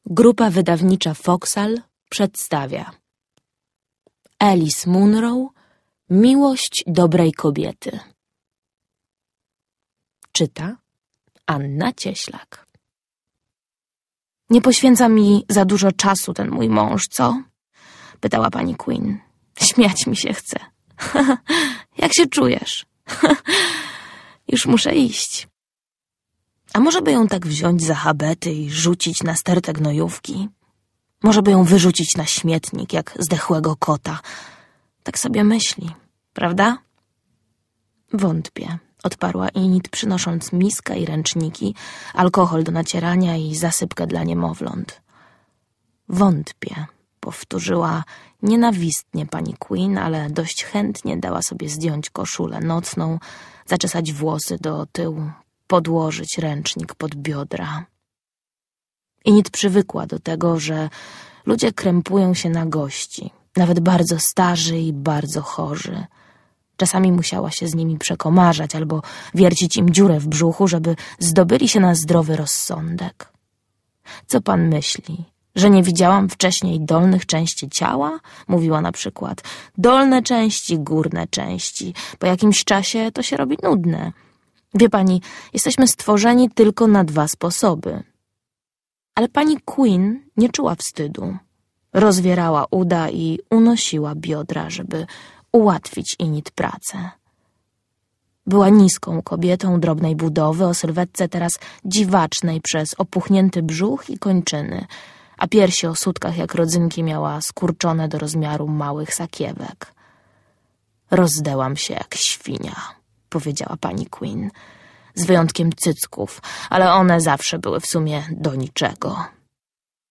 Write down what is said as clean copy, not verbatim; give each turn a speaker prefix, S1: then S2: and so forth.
S1: Grupa wydawnicza Foxal przedstawia Alice Munro, Miłość dobrej kobiety. Czyta Anna Cieślak. Nie poświęca mi za dużo czasu ten mój mąż, co? Pytała pani Queen. Śmiać mi się chce. Jak się czujesz? Już muszę iść. A może by ją tak wziąć za habety i rzucić na stertę gnojówki? Może by ją wyrzucić na śmietnik, jak zdechłego kota. Tak sobie myśli, prawda? Wątpię, odparła Enid, przynosząc miskę i ręczniki, alkohol do nacierania i zasypkę dla niemowląt. Wątpię, powtórzyła nienawistnie pani Queen, ale dość chętnie dała sobie zdjąć koszulę nocną, zaczesać włosy do tyłu, podłożyć ręcznik pod biodra. Enid przywykła do tego, że ludzie krępują się na gości, nawet bardzo starzy i bardzo chorzy. Czasami musiała się z nimi przekomarzać albo wiercić im dziurę w brzuchu, żeby zdobyli się na zdrowy rozsądek. Co pan myśli? Że nie widziałam wcześniej dolnych części ciała? Mówiła na przykład. Dolne części, górne części. Po jakimś czasie to się robi nudne. Wie pani, jesteśmy stworzeni tylko na 2 sposoby. Ale pani Queen nie czuła wstydu. Rozwierała uda i unosiła biodra, żeby ułatwić Enid pracę. Była niską kobietą drobnej budowy, o sylwetce teraz dziwacznej przez opuchnięty brzuch i kończyny, a piersi o sutkach jak rodzynki miała skurczone do rozmiaru małych sakiewek. Rozdęłam się jak świnia, powiedziała pani Queen, z wyjątkiem cycków, ale one zawsze były w sumie do niczego.